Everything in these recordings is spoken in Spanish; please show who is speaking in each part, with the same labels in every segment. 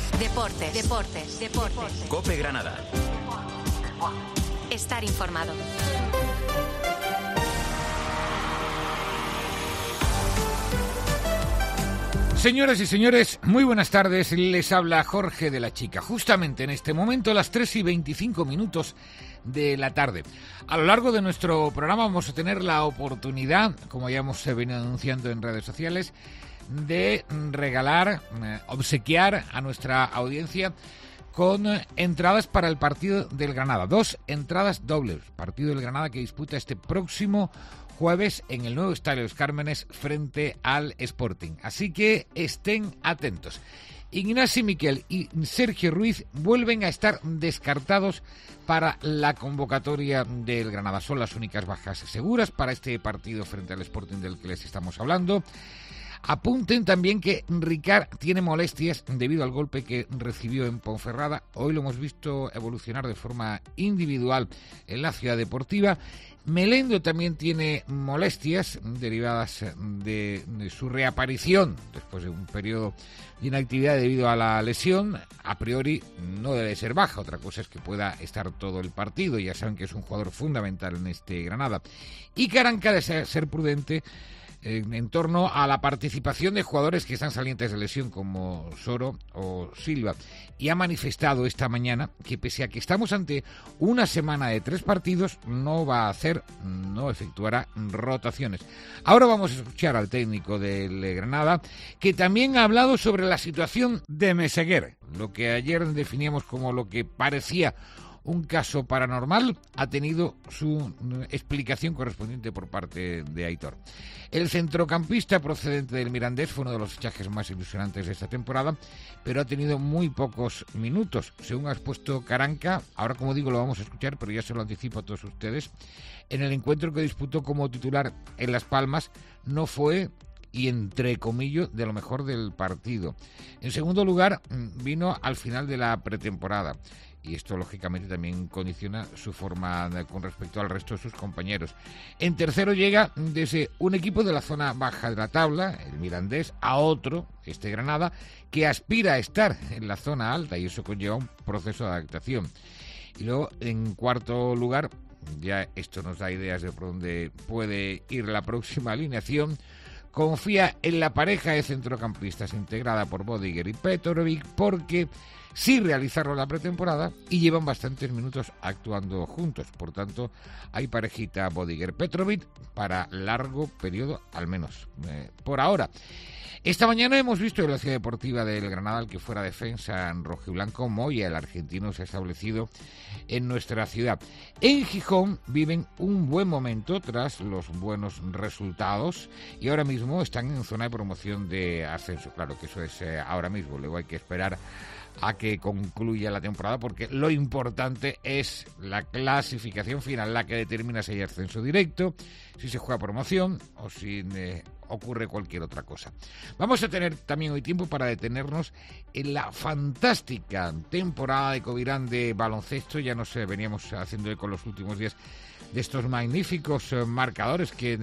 Speaker 1: Deportes.
Speaker 2: COPE Granada.
Speaker 1: Estar informado.
Speaker 3: Señoras y señores, muy buenas tardes. Les habla Jorge de la Chica. Justamente en este momento, las 3:25 de la tarde. A lo largo de nuestro programa vamos a tener la oportunidad, como ya hemos venido anunciando en redes sociales, de regalar, obsequiar a nuestra audiencia con entradas para el partido del Granada. 2 entradas dobles. Partido del Granada que disputa este próximo jueves en el nuevo Estadio Los Cármenes frente al Sporting. Así que estén atentos. Ignacio Miquel y Sergio Ruiz vuelven a estar descartados para la convocatoria del Granada. Son las únicas bajas seguras para este partido frente al Sporting del que les estamos hablando. Apunten también que Ricard tiene molestias debido al golpe que recibió en Ponferrada. Hoy lo hemos visto evolucionar de forma individual en la Ciudad Deportiva. Melendo también tiene molestias derivadas de su reaparición después de un periodo de inactividad debido a la lesión. A priori no debe ser baja, otra cosa es que pueda estar todo el partido. Ya saben que es un jugador fundamental en este Granada. Y Caranca desea ser prudente en torno a la participación de jugadores que están salientes de lesión como Soro o Silva, y ha manifestado esta mañana que pese a que estamos ante una semana de 3 partidos no efectuará rotaciones. Ahora vamos a escuchar al técnico del Granada, que también ha hablado sobre la situación de Meseguer. Lo que ayer definíamos como lo que parecía un caso paranormal ha tenido su explicación correspondiente por parte de Aitor. El centrocampista procedente del Mirandés fue uno de los fichajes más ilusionantes de esta temporada, pero ha tenido muy pocos minutos. Según ha expuesto Caranca, ahora como digo lo vamos a escuchar, pero ya se lo anticipo a todos ustedes, en el encuentro que disputó como titular en Las Palmas no fue, y entre comillas, de lo mejor del partido. En segundo lugar, vino al final de la pretemporada. Y esto, lógicamente, también condiciona su forma con respecto al resto de sus compañeros. En tercero llega desde un equipo de la zona baja de la tabla, el Mirandés, a otro, este Granada, que aspira a estar en la zona alta y eso conlleva un proceso de adaptación. Y luego, en cuarto lugar, ya esto nos da ideas de por dónde puede ir la próxima alineación, confía en la pareja de centrocampistas integrada por Bodiger y Petrovic porque sí realizaron la pretemporada y llevan bastantes minutos actuando juntos. Por tanto, hay parejita Bodiger-Petrovic para largo periodo, al menos por ahora. Esta mañana hemos visto en la Ciudad Deportiva del Granada el que fuera defensa en rojiblanco, Moya, el argentino, se ha establecido en nuestra ciudad. En Gijón viven un buen momento tras los buenos resultados y ahora mismo están en zona de promoción de ascenso. Claro que eso es ahora mismo, luego hay que esperar a que concluya la temporada porque lo importante es la clasificación final, la que determina si hay ascenso directo, si se juega promoción o si ocurre cualquier otra cosa. Vamos a tener también hoy tiempo para detenernos en la fantástica temporada de Covirán de baloncesto. Ya nos veníamos haciendo con los últimos días de estos magníficos marcadores que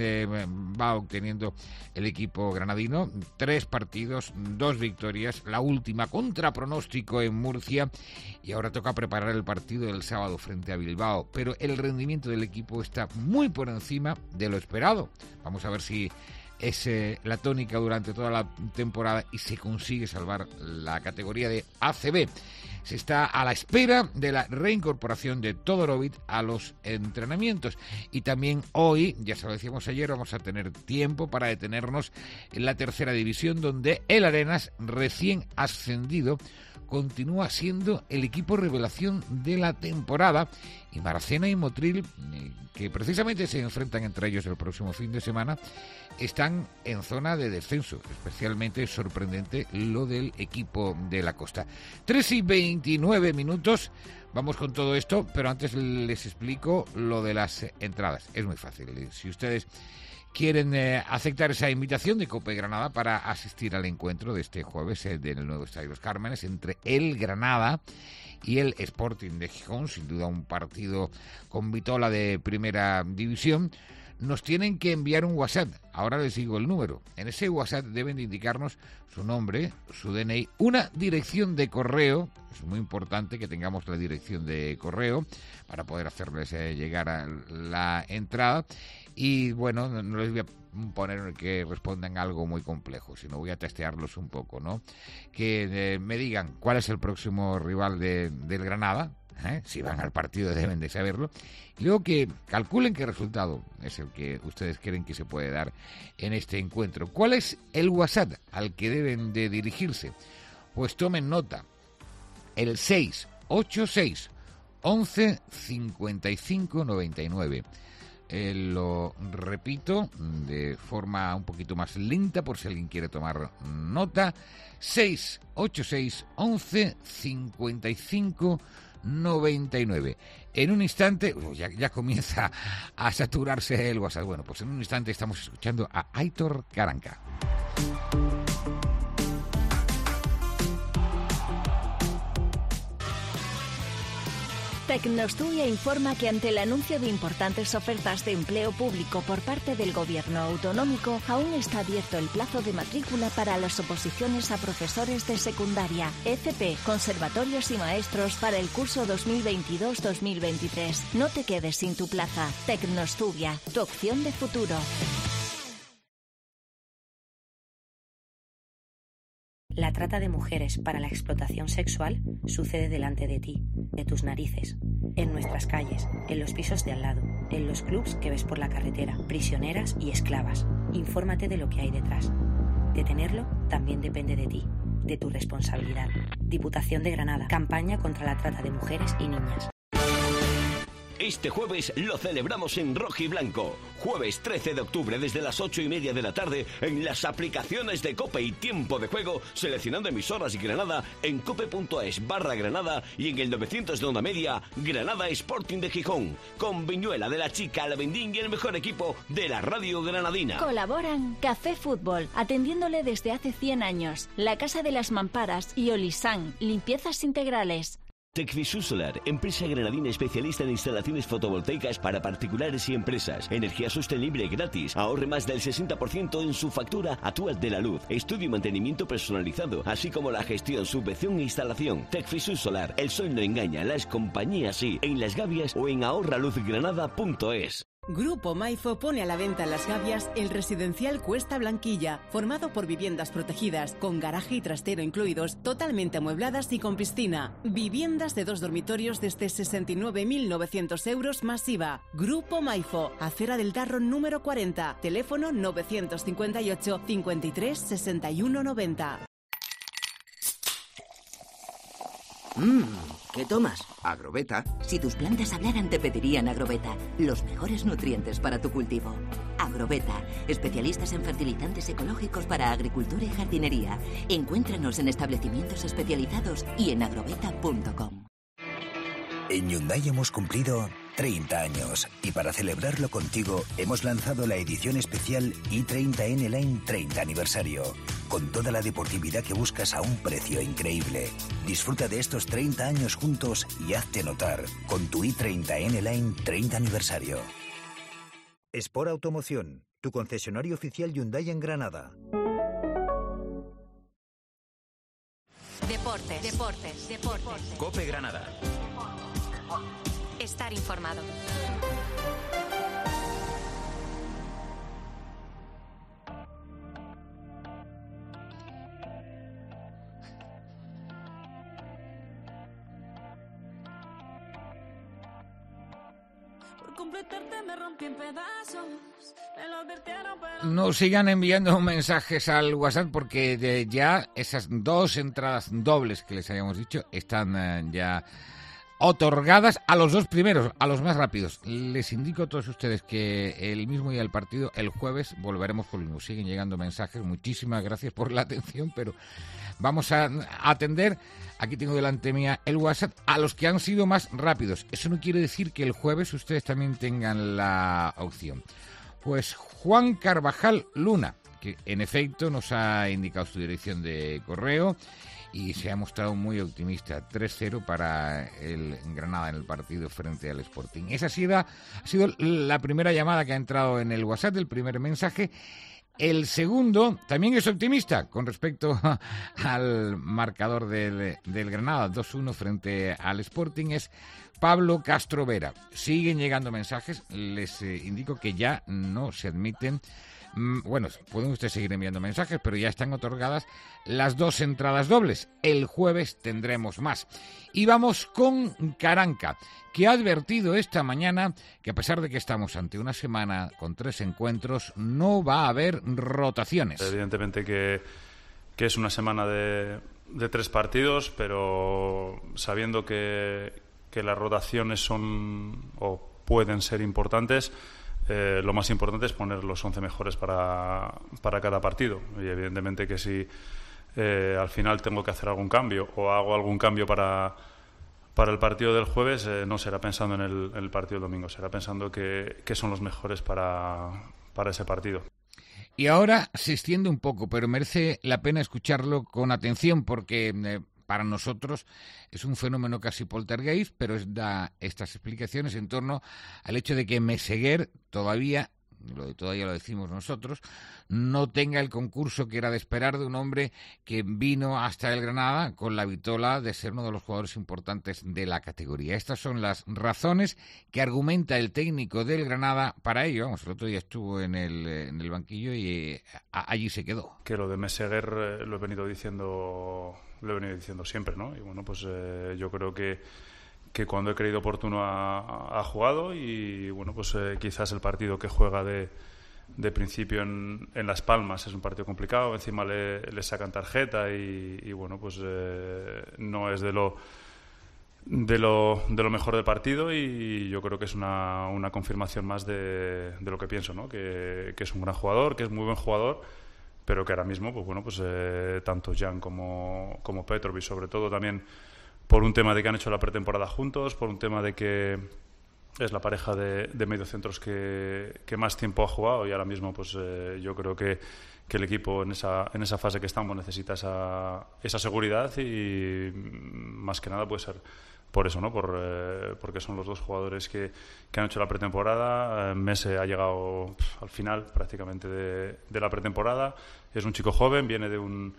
Speaker 3: va obteniendo el equipo granadino. 3 partidos, 2 victorias, la última contra pronóstico en Murcia, y ahora toca preparar el partido del sábado frente a Bilbao, pero el rendimiento del equipo está muy por encima de lo esperado. Vamos a ver si es la tónica durante toda la temporada y se consigue salvar la categoría de ACB. Se está a la espera de la reincorporación de Todorovic a los entrenamientos. Y también hoy, ya se lo decíamos ayer, vamos a tener tiempo para detenernos en la tercera división, donde el Arenas, recién ascendido, continúa siendo el equipo revelación de la temporada, y Maracena y Motril, que precisamente se enfrentan entre ellos el próximo fin de semana, están en zona de descenso. Especialmente sorprendente lo del equipo de la costa. 3:29. Vamos con todo esto, pero antes les explico lo de las entradas. Es muy fácil. Si ustedes quieren aceptar esa invitación de COPE Granada para asistir al encuentro de este jueves del nuevo Estadio Los Cármenes entre el Granada y el Sporting de Gijón, sin duda un partido con vitola de primera división, nos tienen que enviar un WhatsApp. Ahora les digo el número. En ese WhatsApp deben de indicarnos su nombre, su DNI, una dirección de correo. Es muy importante que tengamos la dirección de correo para poder hacerles llegar a la entrada. Y bueno, no les voy a poner que respondan algo muy complejo, sino voy a testearlos un poco, ¿no? Que me digan cuál es el próximo rival del Granada. Si van al partido deben de saberlo, y luego que calculen qué resultado es el que ustedes creen que se puede dar en este encuentro. ¿Cuál es el WhatsApp al que deben de dirigirse? Pues tomen nota, el 686 11 55 99. Lo repito de forma un poquito más lenta por si alguien quiere tomar nota. 686 11 55 99. En un instante, ya comienza a saturarse el WhatsApp. Bueno, pues en un instante estamos escuchando a Aitor Karanka.
Speaker 1: Tecnostudia informa que ante el anuncio de importantes ofertas de empleo público por parte del Gobierno autonómico, aún está abierto el plazo de matrícula para las oposiciones a profesores de secundaria, ECP, conservatorios y maestros para el curso 2022-2023. No te quedes sin tu plaza. Tecnostudia, tu opción de futuro.
Speaker 4: La trata de mujeres para la explotación sexual sucede delante de ti, de tus narices, en nuestras calles, en los pisos de al lado, en los clubs que ves por la carretera, prisioneras y esclavas. Infórmate de lo que hay detrás. Detenerlo también depende de ti, de tu responsabilidad. Diputación de Granada. Campaña contra la trata de mujeres y niñas.
Speaker 5: Este jueves lo celebramos en Rojiblanco. Jueves 13 de octubre desde las 8:30 de la tarde en las aplicaciones de COPE y Tiempo de Juego, seleccionando emisoras y Granada en cope.es/Granada y en el 900 de onda media Granada Sporting de Gijón, con Viñuela de la Chica, Alvendín y el mejor equipo de la radio granadina.
Speaker 1: Colaboran Café Fútbol, atendiéndole desde hace 100 años, La Casa de las Mamparas y Olisan, limpiezas integrales.
Speaker 5: Tecvisus Solar, empresa granadina especialista en instalaciones fotovoltaicas para particulares y empresas. Energía sostenible gratis. Ahorre más del 60% en su factura actual de la luz. Estudio y mantenimiento personalizado, así como la gestión, subvención e instalación. Tecvisus Solar, el sol no engaña, las compañías sí. En Las Gavias o en ahorraluzgranada.es.
Speaker 6: Grupo Maifo pone a la venta en Las Gavias el residencial Cuesta Blanquilla, formado por viviendas protegidas, con garaje y trastero incluidos, totalmente amuebladas y con piscina. Viviendas de 2 dormitorios desde 69.900 euros más IVA. Grupo Maifo, Acera del Darro número 40, teléfono 958 53 61 90.
Speaker 7: ¿Qué tomas? Agrobeta.
Speaker 8: Si tus plantas hablaran, te pedirían Agrobeta. Los mejores nutrientes para tu cultivo. Agrobeta. Especialistas en fertilizantes ecológicos para agricultura y jardinería. Encuéntranos en establecimientos especializados y en agrobeta.com.
Speaker 9: En Hyundai hemos cumplido 30 años y para celebrarlo contigo hemos lanzado la edición especial i30 N-Line 30 aniversario, con toda la deportividad que buscas a un precio increíble. Disfruta de estos 30 años juntos y hazte notar con tu i30 N-Line 30 aniversario.
Speaker 10: Sport Automoción, tu concesionario oficial Hyundai en Granada.
Speaker 2: Deportes. COPE Granada.
Speaker 11: Estar informado.
Speaker 12: Por completarte me rompí en pedazos. Me lo advirtieron, pero...
Speaker 3: No sigan enviando mensajes al WhatsApp porque ya esas 2 entradas dobles que les habíamos dicho están ya otorgadas a los 2 primeros, a los más rápidos. Les indico a todos ustedes que el mismo día del partido, el jueves, volveremos con lo mismo. Siguen llegando mensajes, muchísimas gracias por la atención, pero vamos a atender, aquí tengo delante mía el WhatsApp, a los que han sido más rápidos. Eso no quiere decir que el jueves ustedes también tengan la opción. Pues Juan Carvajal Luna, que en efecto nos ha indicado su dirección de correo y se ha mostrado muy optimista. 3-0 para el Granada en el partido frente al Sporting. Esa ha sido la primera llamada que ha entrado en el WhatsApp, el primer mensaje. El segundo también es optimista con respecto al marcador del Granada, 2-1 frente al Sporting. Es Pablo Castro Vera. Siguen llegando mensajes, les indico que ya no se admiten. Bueno, pueden ustedes seguir enviando mensajes, pero ya están otorgadas las 2 entradas dobles. El jueves tendremos más. Y vamos con Caranca, que ha advertido esta mañana que a pesar de que estamos ante una semana con 3 encuentros, no va a haber rotaciones.
Speaker 7: Evidentemente que es una semana de 3 partidos, pero sabiendo que las rotaciones son o pueden ser importantes, lo más importante es poner los 11 mejores para cada partido. Y evidentemente que si al final tengo que hacer algún cambio o hago algún cambio para el partido del jueves, no será pensando en el partido del domingo, será pensando que son los mejores para ese partido.
Speaker 3: Y ahora se extiende un poco, pero merece la pena escucharlo con atención porque para nosotros es un fenómeno casi poltergeist, pero da estas explicaciones en torno al hecho de que Meseguer todavía lo decimos nosotros, no tenga el concurso que era de esperar de un hombre que vino hasta el Granada con la vitola de ser uno de los jugadores importantes de la categoría. Estas son las razones que argumenta el técnico del Granada para ello. Vamos, el otro día estuvo en el banquillo y allí se quedó.
Speaker 7: Que lo de Meseguer lo he venido diciendo siempre, ¿no? Y bueno, pues yo creo que cuando he creído oportuno ha jugado y bueno, pues quizás el partido que juega de principio en Las Palmas es un partido complicado, encima le sacan tarjeta y bueno, pues no es de lo mejor del partido y yo creo que es una confirmación más de lo que pienso, ¿no? Que es un gran jugador, que es muy buen jugador, pero que ahora mismo, pues bueno, pues tanto Jan como Petrovic, sobre todo también por un tema de que han hecho la pretemporada juntos, por un tema de que es la pareja de mediocentros que más tiempo ha jugado y ahora mismo pues yo creo que el equipo en esa fase que estamos necesita esa seguridad y más que nada puede ser por eso, ¿no? Porque son los dos jugadores que han hecho la pretemporada. Mese ha llegado al final prácticamente de la pretemporada, es un chico joven, viene de un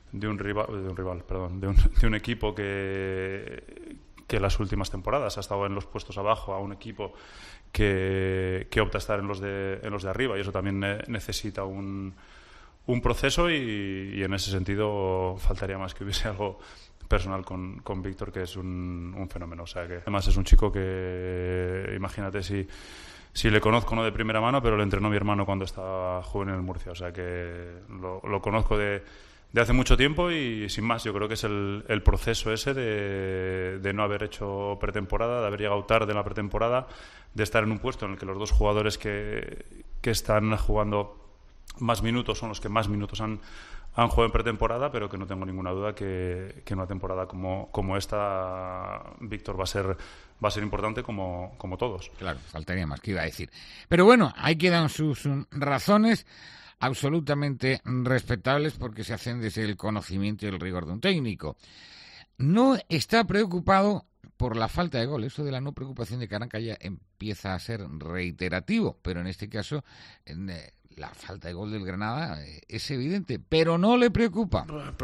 Speaker 7: equipo que las últimas temporadas ha estado en los puestos abajo a un equipo que opta a estar en los de arriba y eso también necesita un proceso y en ese sentido faltaría más que hubiese algo personal con Víctor, que es un fenómeno. O sea que además es un chico que imagínate si le conozco no de primera mano, pero le entrenó mi hermano cuando estaba joven en el Murcia, o sea que lo conozco de hace mucho tiempo y sin más, yo creo que es el proceso ese de no haber hecho pretemporada, de haber llegado tarde en la pretemporada, de estar en un puesto en el que los dos jugadores que están jugando más minutos son los que más minutos han jugado en pretemporada, pero que no tengo ninguna duda que en una temporada como esta Víctor va a ser importante como todos.
Speaker 3: Claro, faltaría más, que iba a decir. Pero bueno, ahí quedan sus razones absolutamente respetables porque se hacen desde el conocimiento y el rigor de un técnico. No está preocupado por la falta de gol. Eso de la no preocupación de Caranca ya empieza a ser reiterativo, pero en este caso la falta de gol del Granada es evidente, pero no le preocupa.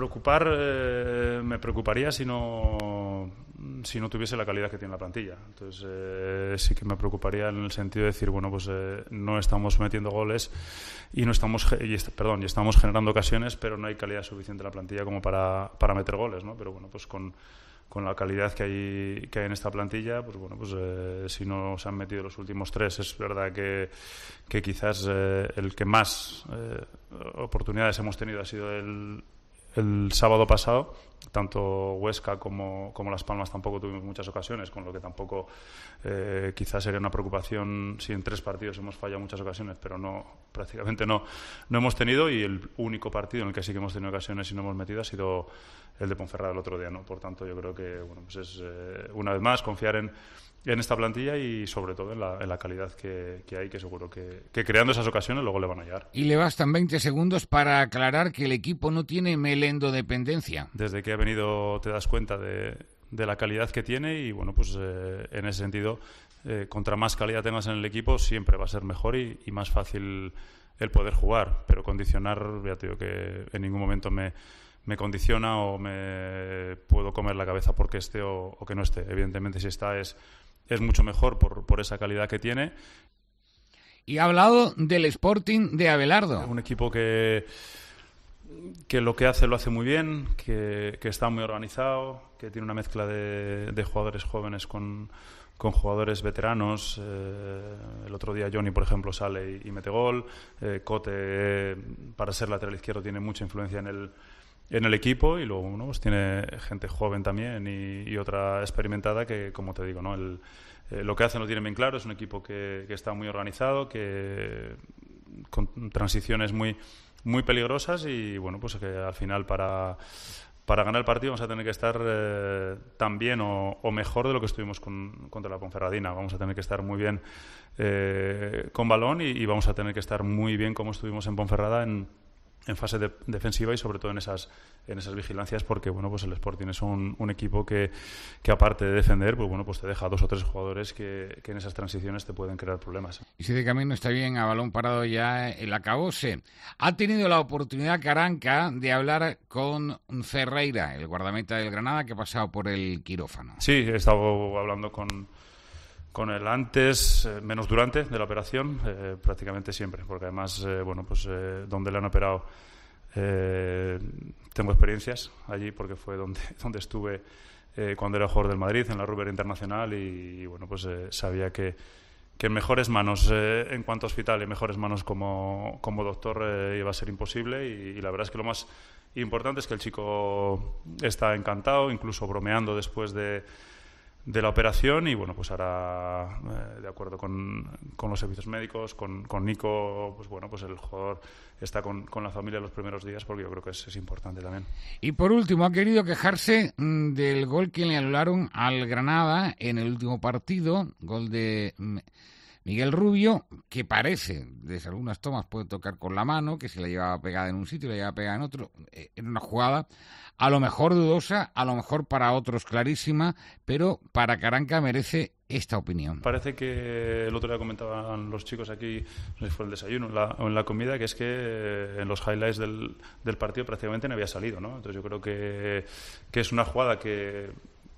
Speaker 7: Me preocuparía si no tuviese la calidad que tiene la plantilla. Entonces sí que me preocuparía en el sentido de decir, bueno, pues no estamos metiendo goles y estamos generando ocasiones, pero no hay calidad suficiente en la plantilla como para meter goles, ¿no? Pero bueno, pues con la calidad que hay en esta plantilla, pues bueno, pues si no se han metido los últimos 3, es verdad que quizás el que más oportunidades hemos tenido ha sido el sábado pasado. Tanto Huesca como Las Palmas tampoco tuvimos muchas ocasiones, con lo que tampoco quizás sería una preocupación si en 3 partidos hemos fallado muchas ocasiones, pero prácticamente no hemos tenido, y el único partido en el que sí que hemos tenido ocasiones y no hemos metido ha sido el de Ponferrada el otro día, ¿no? Por tanto, yo creo que bueno, pues es una vez más confiar en esta plantilla y sobre todo en la calidad que hay, que seguro que creando esas ocasiones luego le van a llegar.
Speaker 3: Y le bastan 20 segundos para aclarar que el equipo no tiene melendodependencia.
Speaker 7: Desde que ha venido te das cuenta de la calidad que tiene y bueno, pues en ese sentido, contra más calidad tengas en el equipo siempre va a ser mejor y más fácil el poder jugar, pero condicionar, ya te digo que en ningún momento me condiciona o me puedo comer la cabeza porque esté o que no esté. Evidentemente si está es mucho mejor por esa calidad que tiene.
Speaker 3: Y ha hablado del Sporting de Abelardo.
Speaker 7: Un equipo que lo que hace lo hace muy bien, que está muy organizado, que tiene una mezcla de jugadores jóvenes con jugadores veteranos. El otro día Johnny, por ejemplo, sale y mete gol. Cote, para ser lateral izquierdo, tiene mucha influencia en el equipo y luego bueno, pues tiene gente joven también y otra experimentada que, como te digo, ¿no? Lo que hacen lo tienen bien claro. Es un equipo que está muy organizado, que con transiciones muy peligrosas y bueno, pues que al final para ganar el partido vamos a tener que estar tan bien o mejor de lo que estuvimos contra la Ponferradina. Vamos a tener que estar muy bien con balón y vamos a tener que estar muy bien como estuvimos en Ponferrada en fase defensiva y sobre todo en esas vigilancias, porque bueno, pues el Sporting es un equipo que aparte de defender, pues bueno, pues te deja 2 o 3 jugadores que en esas transiciones te pueden crear problemas.
Speaker 3: Y si de camino está bien a balón parado ya el acabose. Ha tenido la oportunidad Caranca de hablar con Ferreira, el guardameta del Granada, que ha pasado por el quirófano.
Speaker 7: Sí, he estado hablando con él antes, menos durante de la operación, prácticamente siempre, porque además, bueno, pues donde le han operado tengo experiencias allí, porque fue donde estuve cuando era jugador del Madrid, en la Rubber Internacional, y bueno, pues sabía que en mejores manos, en cuanto a hospital, en mejores manos como doctor iba a ser imposible, y la verdad es que lo más importante es que el chico está encantado, incluso bromeando después de la operación, y bueno, pues ahora de acuerdo con los servicios médicos, con Nico, pues bueno, pues el jugador está con la familia los primeros días, porque yo creo que es importante también.
Speaker 3: Y por último, ha querido quejarse del gol que le anularon al Granada en el último partido, gol de Miguel Rubio, que parece, desde algunas tomas puede tocar con la mano, que se la llevaba pegada en un sitio y la llevaba pegada en otro, en una jugada a lo mejor dudosa, a lo mejor para otros clarísima, pero para Caranca merece esta opinión.
Speaker 7: Parece que el otro día comentaban los chicos aquí, no sé si fue el desayuno o en la comida, que es que en los highlights del partido prácticamente no había salido, ¿no? Entonces yo creo que es una jugada que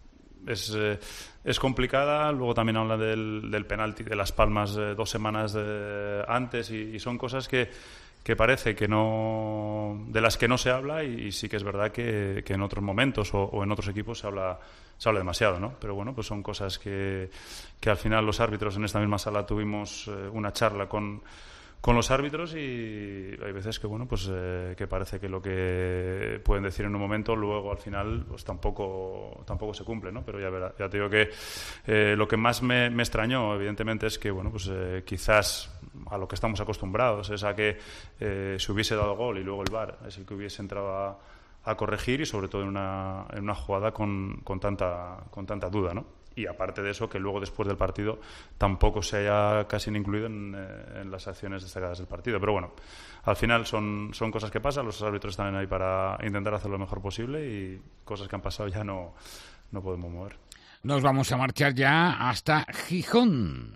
Speaker 7: es complicada. Luego también habla del penalti de Las Palmas 2 semanas antes y son cosas que parece que no, de las que no se habla, y sí que es verdad que en otros momentos o en otros equipos se habla demasiado, ¿no? Pero bueno, pues son cosas que al final los árbitros, en esta misma sala tuvimos una charla con los árbitros, y hay veces que bueno, pues que parece que lo que pueden decir en un momento luego al final pues tampoco se cumple, ¿no? Pero ya te digo que lo que más me extrañó evidentemente es que bueno, pues quizás a lo que estamos acostumbrados es a que se hubiese dado gol y luego el VAR es el que hubiese entrado a corregir, y sobre todo en una jugada con tanta duda, ¿no? Y aparte de eso, que luego después del partido tampoco se haya casi incluido en las acciones destacadas del partido. Pero bueno, al final son cosas que pasan, los árbitros están ahí para intentar hacer lo mejor posible, y cosas que han pasado ya no podemos mover.
Speaker 3: Nos vamos a marchar ya hasta Gijón.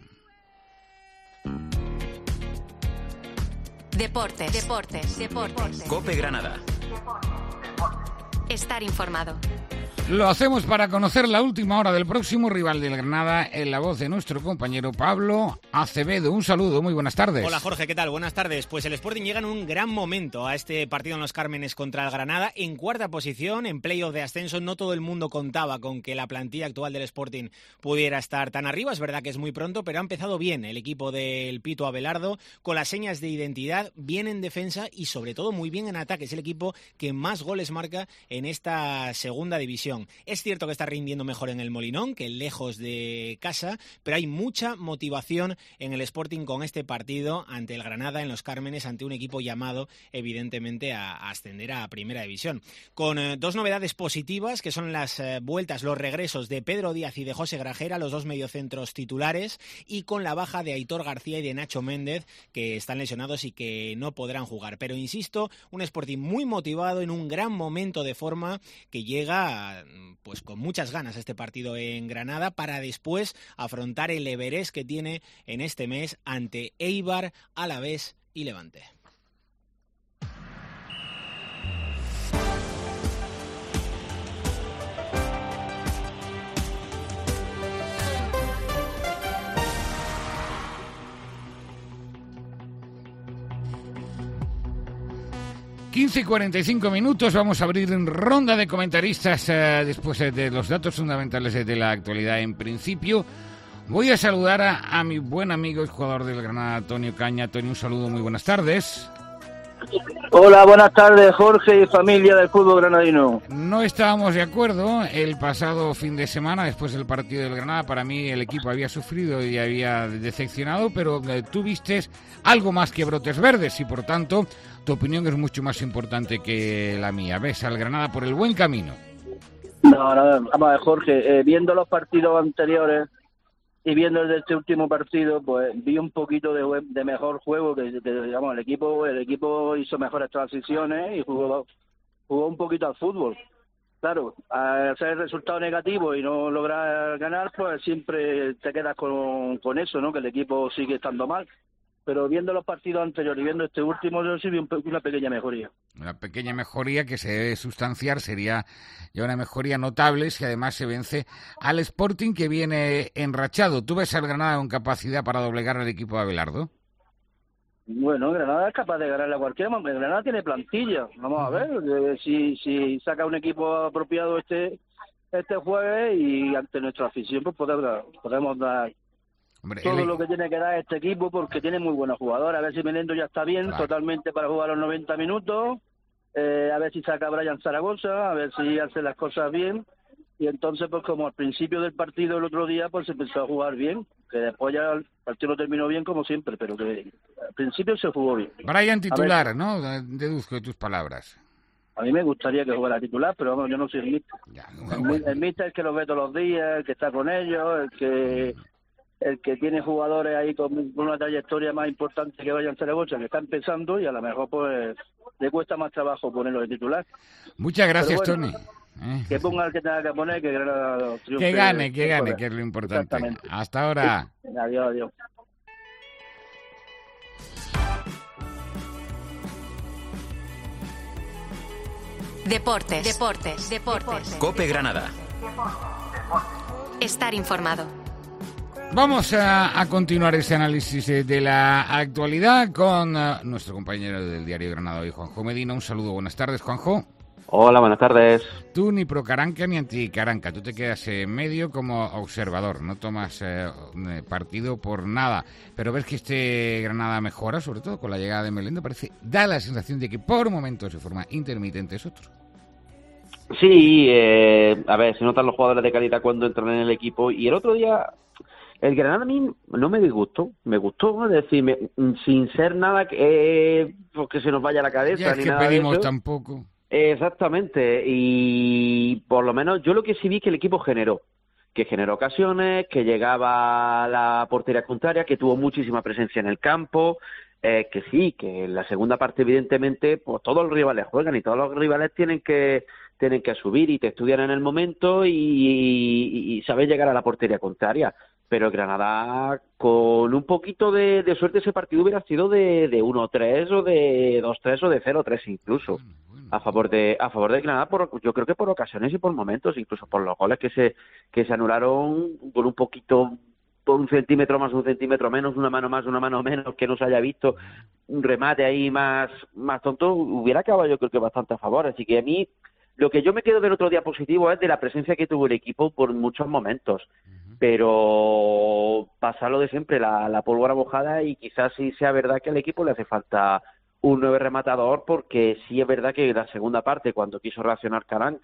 Speaker 11: Deportes.
Speaker 2: COPE Granada.
Speaker 11: Estar informado.
Speaker 3: Lo hacemos para conocer la última hora del próximo rival del Granada, en la voz de nuestro compañero Pablo Acevedo. Un saludo, muy buenas tardes.
Speaker 13: Hola Jorge, ¿qué tal? Buenas tardes. Pues el Sporting llega en un gran momento a este partido en Los Cármenes contra el Granada, en 4ª posición, en playoff de ascenso. No todo el mundo contaba con que la plantilla actual del Sporting pudiera estar tan arriba. Es verdad que es muy pronto, pero ha empezado bien el equipo del Pito Abelardo, con las señas de identidad, bien en defensa y sobre todo muy bien en ataque. Es el equipo que más goles marca en esta segunda división. afición. Es cierto que está rindiendo mejor en el Molinón que lejos de casa, pero hay mucha motivación en el Sporting con este partido ante el Granada en Los Cármenes, ante un equipo llamado evidentemente a ascender a Primera División. Con dos novedades positivas, que son las vueltas, los regresos de Pedro Díaz y de José Grajera, los dos mediocentros titulares, y con la baja de Aitor García y de Nacho Méndez, que están lesionados y que no podrán jugar. Pero insisto, un Sporting muy motivado, en un gran momento de forma, que llega pues con muchas ganas este partido en Granada para después afrontar el Everest que tiene en este mes ante Eibar, Alavés y Levante.
Speaker 3: y 45 minutos, vamos a abrir en ronda de comentaristas después de los datos fundamentales de la actualidad. En principio, voy a saludar a mi buen amigo y jugador del Granada, Antonio Caña. Antonio, un saludo, muy buenas tardes.
Speaker 11: Hola, buenas tardes, Jorge y familia del fútbol granadino.
Speaker 3: No estábamos de acuerdo el pasado fin de semana, después del partido del Granada. Para mí el equipo había sufrido y había decepcionado, pero tú vistes algo más que brotes verdes y, por tanto, tu opinión es mucho más importante que la mía. ¿Ves al Granada por el buen camino?
Speaker 11: No, vamos a ver, Jorge, viendo los partidos anteriores y viendo desde este último partido, pues vi un poquito de mejor juego, que digamos, el equipo hizo mejores transiciones y jugó un poquito al fútbol. Claro, al hacer el resultado negativo y no lograr ganar, pues siempre te quedas con eso, ¿no? Que el equipo sigue estando mal. Pero viendo los partidos anteriores y viendo este último, yo sí vi una pequeña mejoría.
Speaker 3: Una pequeña mejoría que se debe sustanciar, sería ya una mejoría notable si además se vence al Sporting, que viene enrachado. ¿Tú ves al Granada con capacidad para doblegar al equipo de Abelardo?
Speaker 11: Bueno, Granada es capaz de ganarle a cualquiera. Granada tiene plantilla. Vamos a ver si saca un equipo apropiado este jueves, y ante nuestra afición pues podemos dar todo lo que tiene que dar este equipo, porque tiene muy buenos jugadores. A ver si Melendo ya está bien, claro, totalmente para jugar los 90 minutos. A ver si saca a Brian Zaragoza, a ver si hace las cosas bien. Y entonces, pues como al principio del partido el otro día, pues se empezó a jugar bien. Que después ya el partido no terminó bien como siempre, pero que al principio se jugó bien.
Speaker 3: Brian titular, ¿no? Deduzco de tus palabras.
Speaker 11: A mí me gustaría que jugara titular, pero vamos, yo no soy el míster. El míster es el que los ve todos los días, el que está con ellos, el que tiene jugadores ahí con una trayectoria más importante que Brian Zaragoza, que está empezando, y a lo mejor pues le cuesta más trabajo ponerlo de titular.
Speaker 3: Muchas gracias,
Speaker 11: bueno,
Speaker 3: Tony.
Speaker 11: Que ponga el que tenga que poner, que Granada triunfe.
Speaker 3: Que gane, que es lo importante. Hasta ahora.
Speaker 11: Adiós.
Speaker 14: Deportes.
Speaker 2: COPE Granada.
Speaker 14: Estar informado.
Speaker 3: Vamos a continuar ese análisis de la actualidad con nuestro compañero del diario Granada hoy, Juanjo Medina. Un saludo, buenas tardes, Juanjo.
Speaker 15: Hola, buenas tardes.
Speaker 3: Tú ni pro Caranca ni anti Caranca, tú te quedas en medio como observador, no tomas partido por nada, pero ves que este Granada mejora, sobre todo con la llegada de Melendo, da la sensación de que por momentos de forma intermitente es otro.
Speaker 15: Sí, a ver, se notan los jugadores de calidad cuando entran en el equipo, y el otro día el Granada a mí no me disgustó, me gustó, es decir, sin ser nada que se nos vaya la cabeza.
Speaker 3: Ya es
Speaker 15: ni
Speaker 3: que
Speaker 15: nada
Speaker 3: pedimos
Speaker 15: de eso.
Speaker 3: Tampoco.
Speaker 15: Exactamente, y por lo menos yo lo que sí vi que el equipo generó ocasiones, que llegaba a la portería contraria, que tuvo muchísima presencia en el campo, que sí, que en la segunda parte evidentemente pues todos los rivales juegan y todos los rivales tienen que subir y te estudian en el momento y saben llegar a la portería contraria. Pero Granada, con un poquito de suerte, ese partido hubiera sido de 1-3 o de 2-3 o de 0-3 incluso. A favor de Granada, yo creo que por ocasiones y por momentos, incluso por los goles que se anularon con un poquito, por un centímetro más, un centímetro menos, una mano más, una mano menos, que no se haya visto, un remate ahí más tonto, hubiera acabado yo creo que bastante a favor. Así que a mí, lo que yo me quedo del otro día positivo es de la presencia que tuvo el equipo por muchos momentos. Pero pasa lo de siempre, la pólvora mojada, y quizás sí sea verdad que al equipo le hace falta un 9 rematador, porque sí es verdad que la segunda parte, cuando quiso reaccionar Caranca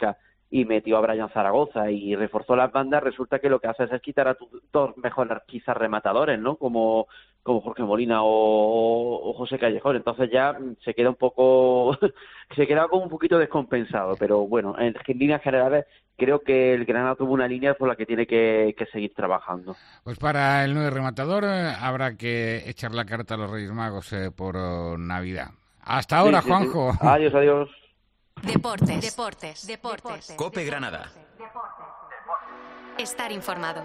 Speaker 15: y metió a Brian Zaragoza y reforzó las bandas, resulta que lo que hace es quitar a tus dos mejores quizás rematadores, ¿no? Como Jorge Molina o José Callejón. Entonces ya se queda un poco se queda como un poquito descompensado, pero bueno, en líneas generales creo que el Granada tuvo una línea por la que tiene que seguir trabajando.
Speaker 3: Pues para el 9 rematador habrá que echar la carta a los Reyes Magos por Navidad. Hasta ahora, sí, Juanjo.
Speaker 15: Sí. Adiós.
Speaker 14: Deportes.
Speaker 2: COPE Granada.
Speaker 14: Estar informado.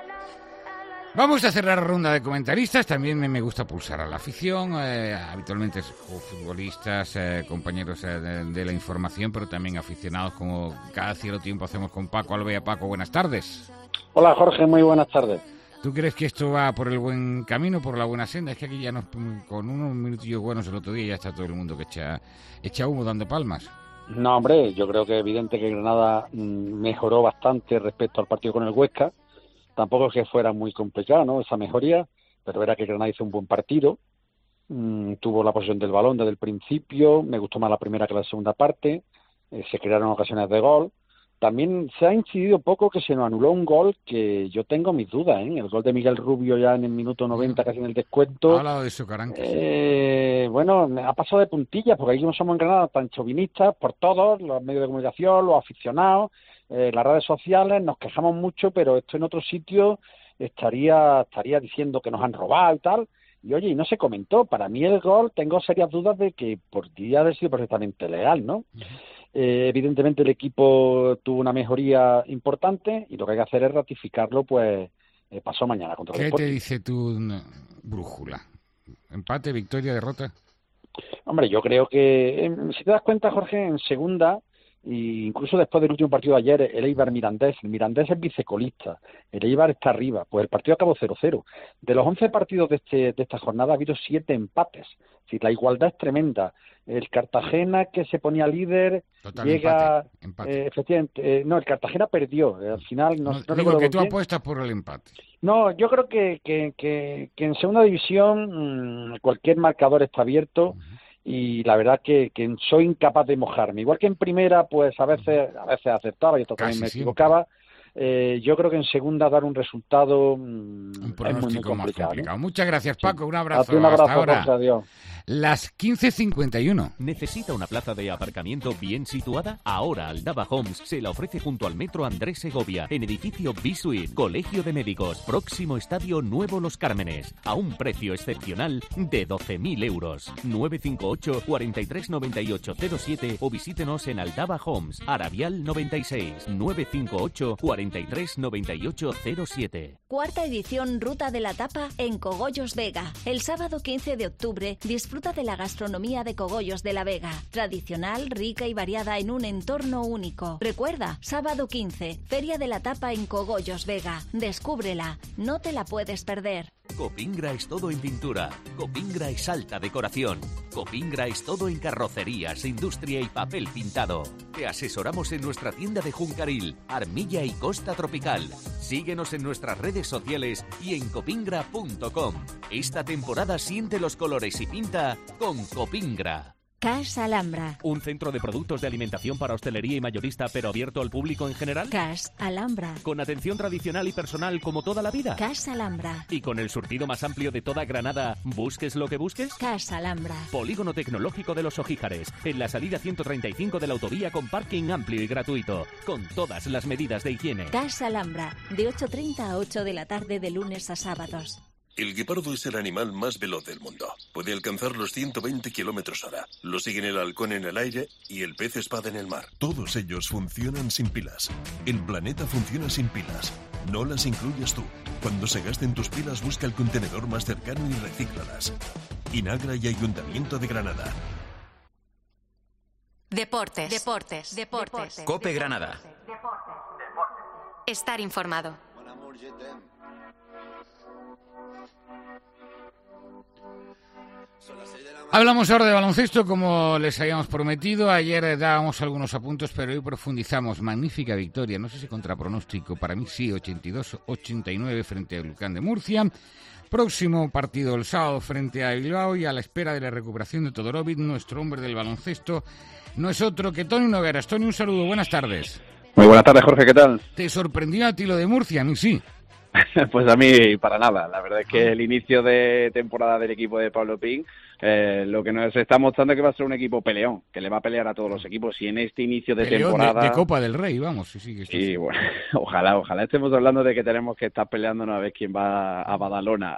Speaker 3: Vamos a cerrar la ronda de comentaristas. También me gusta pulsar a la afición. Habitualmente futbolistas, compañeros de la información, pero también aficionados, como cada cierto tiempo hacemos con Paco Alvea. Paco, buenas tardes.
Speaker 16: Hola, Jorge, muy buenas tardes.
Speaker 3: ¿Tú crees que esto va por el buen camino, por la buena senda? Es que aquí ya con unos minutillos buenos el otro día ya está todo el mundo que echa humo dando palmas.
Speaker 16: No, hombre, yo creo que es evidente que Granada mejoró bastante respecto al partido con el Huesca. Tampoco es que fuera muy complicada, ¿no?, esa mejoría, pero era que Granada hizo un buen partido. Tuvo la posesión del balón desde el principio, me gustó más la primera que la segunda parte, se crearon ocasiones de gol. También se ha incidido poco que se nos anuló un gol que yo tengo mis dudas, ¿eh? El gol de Miguel Rubio ya en el minuto 90, casi en el descuento.
Speaker 3: Ha hablado de eso, Caranca.
Speaker 16: Bueno, ha pasado de puntillas, porque aquí no somos en Granada tan chauvinistas por todos, los medios de comunicación, los aficionados, las redes sociales, nos quejamos mucho, pero esto en otro sitio estaría diciendo que nos han robado y tal. Y oye, y no se comentó. Para mí el gol, tengo serias dudas de que podría haber sido perfectamente legal, ¿no? Evidentemente el equipo tuvo una mejoría importante y lo que hay que hacer es ratificarlo, pues pasó mañana contra el Sporting.
Speaker 3: ¿Qué te dice tu brújula? ¿Empate, victoria, derrota?
Speaker 16: Hombre, yo creo que, si te das cuenta, Jorge, en segunda, e incluso después del último partido de ayer, el Eibar Mirandés es vicecolista, el Eibar está arriba, pues el partido acabó 0-0. De los 11 partidos de esta jornada ha habido 7 empates, es decir, la igualdad es tremenda. El Cartagena, que se ponía líder,
Speaker 3: total,
Speaker 16: llega...
Speaker 3: empate.
Speaker 16: Efectivamente, no, el Cartagena perdió, al final... No
Speaker 3: digo que tú apuestas por el empate.
Speaker 16: No, yo creo que en segunda división cualquier marcador está abierto. Y la verdad que soy incapaz de mojarme. Igual que en primera, pues a veces acertaba y esto también me equivocaba. Yo creo que en segunda dar un resultado
Speaker 3: un pronóstico
Speaker 16: es muy complicado.
Speaker 3: ¿No? Muchas gracias, Paco. Un abrazo.
Speaker 16: A ti un abrazo,
Speaker 3: hasta ahora.
Speaker 16: Jorge, adiós.
Speaker 3: Las 15:51.
Speaker 17: ¿Necesita una plaza de aparcamiento bien situada? Ahora Aldaba Homes se la ofrece junto al Metro Andrés Segovia, en edificio B-Suite, Colegio de Médicos, próximo estadio Nuevo Los Cármenes, a un precio excepcional de 12.000 euros. 958 43 98 07 o visítenos en Aldaba Homes, Arabial 96, 958 43 98 07.
Speaker 1: Cuarta edición Ruta de la Tapa en Cogollos Vega. El sábado 15 de octubre disfruta de la gastronomía de Cogollos de la Vega. Tradicional, rica y variada en un entorno único. Recuerda, sábado 15, Feria de la Tapa en Cogollos Vega. Descúbrela, no te la puedes perder.
Speaker 17: Copingra es todo en pintura. Copingra es alta decoración. Copingra es todo en carrocerías, industria y papel pintado. Te asesoramos en nuestra tienda de Juncaril, Armilla y Costa Tropical. Síguenos en nuestras redes sociales y en copingra.com. Esta temporada siente los colores y pinta con Copingra.
Speaker 1: CAS Alhambra.
Speaker 17: ¿Un centro de productos de alimentación para hostelería y mayorista, pero abierto al público en general?
Speaker 1: CAS Alhambra.
Speaker 17: ¿Con atención tradicional y personal como toda la vida?
Speaker 1: CAS Alhambra.
Speaker 17: ¿Y con el surtido más amplio de toda Granada, busques lo que busques?
Speaker 1: CAS Alhambra.
Speaker 17: Polígono Tecnológico de los Ojíjares, en la salida 135 de la autovía, con parking amplio y gratuito, con todas las medidas de higiene.
Speaker 1: CAS Alhambra, de 8:30 a 8 de la tarde de lunes a sábados.
Speaker 18: El guepardo es el animal más veloz del mundo. Puede alcanzar los 120 km/h. Lo siguen el halcón en el aire y el pez espada en el mar. Todos ellos funcionan sin pilas. El planeta funciona sin pilas. No las incluyas tú. Cuando se gasten tus pilas, busca el contenedor más cercano y recíclalas. Inagra y Ayuntamiento de Granada.
Speaker 14: Deportes.
Speaker 2: COPE Granada.
Speaker 14: Estar informado.
Speaker 3: Hablamos ahora de baloncesto, como les habíamos prometido. Ayer dábamos algunos apuntes, pero hoy profundizamos. Magnífica victoria, no sé si contra pronóstico, para mí sí, 82-89 frente al Volcán de Murcia. Próximo partido el sábado frente a Bilbao, y a la espera de la recuperación de Todorovic, nuestro hombre del baloncesto no es otro que Tony Nogueras. Tony, un saludo, buenas tardes.
Speaker 19: Muy buenas tardes, Jorge, ¿qué tal?
Speaker 3: ¿Te sorprendió a ti lo de Murcia? A mí sí.
Speaker 19: Pues a mí para nada. La verdad es que el inicio de temporada del equipo de Pablo Pin lo que nos está mostrando es que va a ser un equipo peleón, que le va a pelear a todos los equipos. Y en este inicio de
Speaker 3: peleón
Speaker 19: temporada...
Speaker 3: de Copa del Rey, vamos. Sí,
Speaker 19: bueno, ojalá estemos hablando de que tenemos que estar peleándonos a ver quién va a Badalona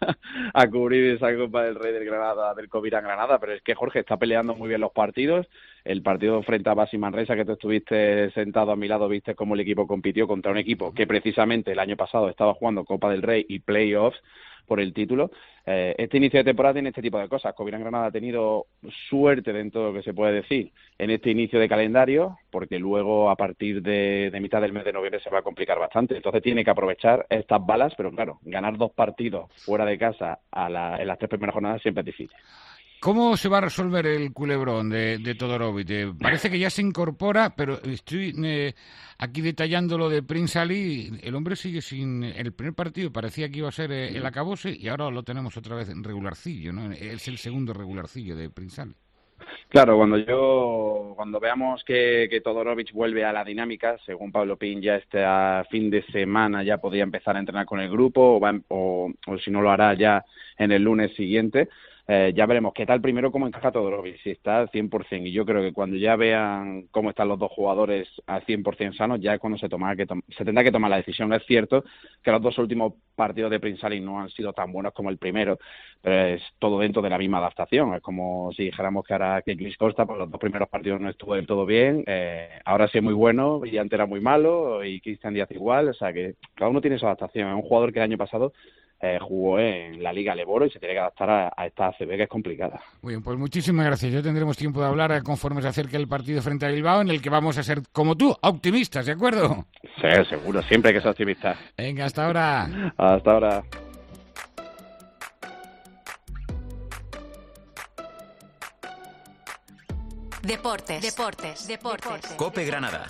Speaker 19: a cubrir esa Copa del Rey del Granada, del Covirán Granada. Pero es que Jorge está peleando muy bien los partidos. El partido frente a Basi Manresa, que tú estuviste sentado a mi lado, viste cómo el equipo compitió contra un equipo que precisamente el año pasado estaba jugando Copa del Rey y Playoffs por el título. Este inicio de temporada tiene este tipo de cosas. Covirán Granada ha tenido suerte dentro de lo que se puede decir en este inicio de calendario, porque luego a partir de mitad del mes de noviembre se va a complicar bastante. Entonces tiene que aprovechar estas balas, pero claro, ganar 2 partidos fuera de casa en las 3 primeras jornadas siempre es difícil.
Speaker 3: ¿Cómo se va a resolver el culebrón de Todorovic? Parece que ya se incorpora, pero estoy aquí detallando lo de Prince Ali. El hombre sigue sin... El primer partido parecía que iba a ser el acabose y ahora lo tenemos otra vez en regularcillo, ¿no? Es el segundo regularcillo de Prince Ali.
Speaker 19: Claro, cuando veamos que Todorovic vuelve a la dinámica, según Pablo Pin, ya este fin de semana ya podría empezar a entrenar con el grupo o si no lo hará ya en el lunes siguiente. Ya veremos qué tal primero cómo encaja Todorovic, si está al 100%, y yo creo que cuando ya vean cómo están los dos jugadores al 100% sanos, ya es cuando se tendrá que tomar la decisión. Es cierto que los 2 últimos partidos de Prince Ali no han sido tan buenos como el primero, pero es todo dentro de la misma adaptación. Es como si dijéramos que ahora que Chris Costa, pues los 2 primeros partidos no estuvo del todo bien, ahora sí es muy bueno y antes era muy malo, y Cristian Díaz igual, o sea que cada uno tiene su adaptación. Es un jugador que el año pasado jugó en la Liga Leboro y se tiene que adaptar a esta ACB, que es complicada.
Speaker 3: Muy bien, pues muchísimas gracias. Ya tendremos tiempo de hablar conforme se acerque el partido frente a Bilbao, en el que vamos a ser, como tú, optimistas, ¿de acuerdo?
Speaker 19: Sí, seguro, siempre hay que ser optimistas.
Speaker 3: Venga, hasta ahora.
Speaker 19: Hasta ahora.
Speaker 14: Deportes.
Speaker 2: COPE Granada.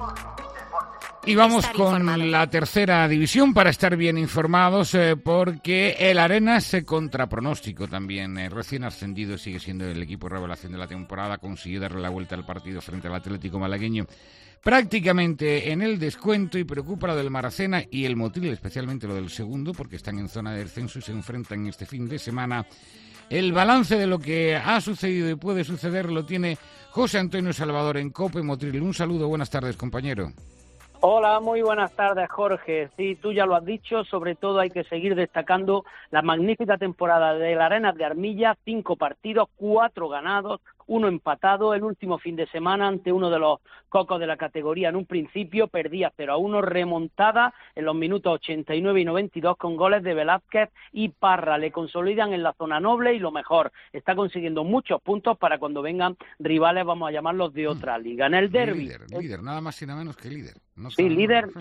Speaker 3: Y vamos con la tercera división para estar bien informados, porque el Arenas se contrapronóstico también. Recién ascendido, sigue siendo el equipo revelación de la temporada, consiguió darle la vuelta al partido frente al Atlético malagueño prácticamente en el descuento, y preocupa lo del Maracena y el Motril, especialmente lo del segundo, porque están en zona de descenso y se enfrentan este fin de semana. El balance de lo que ha sucedido y puede suceder lo tiene José Antonio Salvador en COPE Motril. Un saludo, buenas tardes, compañero.
Speaker 20: Hola, muy buenas tardes, Jorge. Sí, tú ya lo has dicho, sobre todo hay que seguir destacando la magnífica temporada del Arenas de Armilla, 5 partidos, 4 ganados, 1 empatado, el último fin de semana ante uno de los cocos de la categoría. En un principio perdía 0-1, remontada en los minutos 89 y 92 con goles de Velázquez y Parra. Le consolidan en la zona noble y lo mejor, está consiguiendo muchos puntos para cuando vengan rivales, vamos a llamarlos de otra liga. En el derbi...
Speaker 3: Líder, nada más y nada menos que líder. No
Speaker 20: sí, líder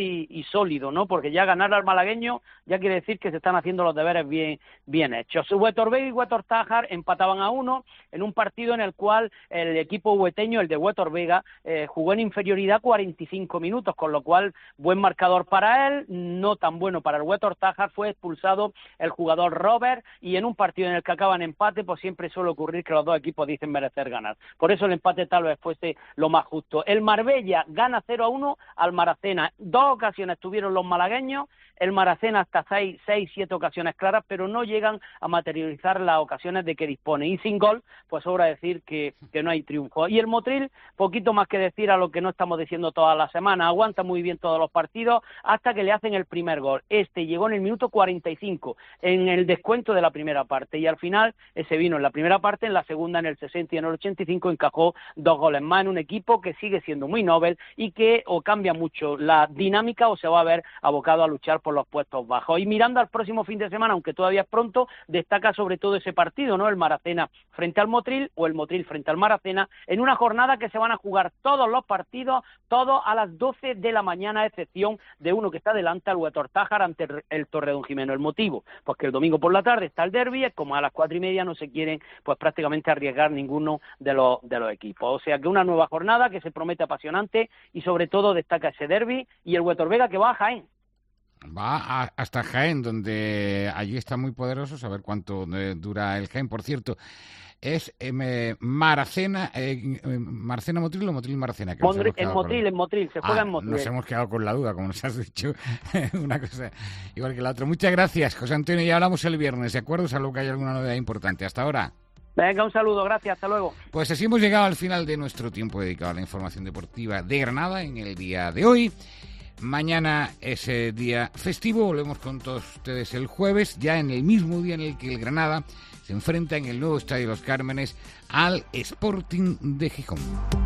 Speaker 20: y sólido, ¿no? Porque ya ganar al malagueño ya quiere decir que se están haciendo los deberes bien hechos. Huetor Vega y Huetor Tájar empataban a 1 en un partido en el cual el equipo hueteño, el de Huetor Vega, jugó en inferioridad 45 minutos, con lo cual buen marcador para él, no tan bueno para el Huetor Tájar. Fue expulsado el jugador Robert, y en un partido en el que acaban empate, pues siempre suele ocurrir que los dos equipos dicen merecer ganar. Por eso el empate tal vez fuese lo más justo. El Marbella gana 0-1 al Maracena. 2 ocasiones tuvieron los malagueños, el Maracena hasta 6-7 ocasiones claras, pero no llegan a materializar las ocasiones de que dispone. Y sin gol, pues sobra decir que no hay triunfo. Y el Motril, poquito más que decir a lo que no estamos diciendo toda la semana. Aguanta muy bien todos los partidos hasta que le hacen el primer gol. Este llegó en el minuto 45, en el descuento de la primera parte. Y al final, ese vino en la primera parte, en la segunda, en el 60 y en el 85, encajó 2 goles más en un equipo que sigue siendo muy noble y que o cambia mucho la dinámica o se va a ver abocado a luchar por los puestos bajos. Y mirando al próximo fin de semana, aunque todavía es pronto, destaca sobre todo ese partido, ¿no? El Maracena frente al Motril o el Motril frente al Maracena, en una jornada que se van a jugar todos los partidos, todos a las 12 de la mañana, a excepción de uno que está delante, al Huetor Tájar ante el Torredonjimeno. El motivo, pues que el domingo por la tarde está el derbi, como a las 4:30 no se quieren pues prácticamente arriesgar ninguno de los equipos. O sea que una nueva jornada que se promete apasionante y sobre todo destaca ese derbi y el Huetor Vega que va a Jaén.
Speaker 3: Va hasta Jaén, donde allí está muy poderoso, saber cuánto dura el Jaén. Por cierto, es Maracena Motril o Motril Maracena.
Speaker 20: En Motril, se juega en Motril.
Speaker 3: Nos hemos quedado con la duda, como nos has dicho, una cosa igual que la otra. Muchas gracias, José Antonio, ya hablamos el viernes, ¿de acuerdo? Salvo que haya alguna novedad importante. Hasta ahora.
Speaker 20: Venga, un saludo, gracias, hasta luego.
Speaker 3: Pues así hemos llegado al final de nuestro tiempo dedicado a la información deportiva de Granada en el día de hoy. Mañana es día festivo, volvemos con todos ustedes el jueves, ya en el mismo día en el que el Granada se enfrenta en el nuevo Estadio Los Cármenes al Sporting de Gijón.